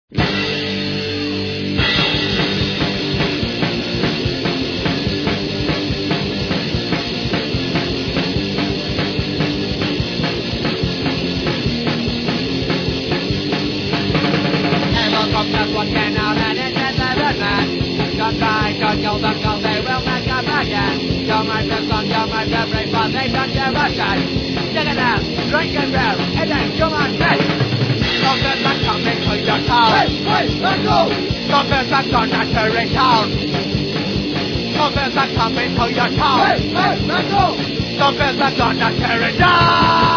Confess I'm coming to your town. Hey, let's go! Confess I'm gonna tear it down.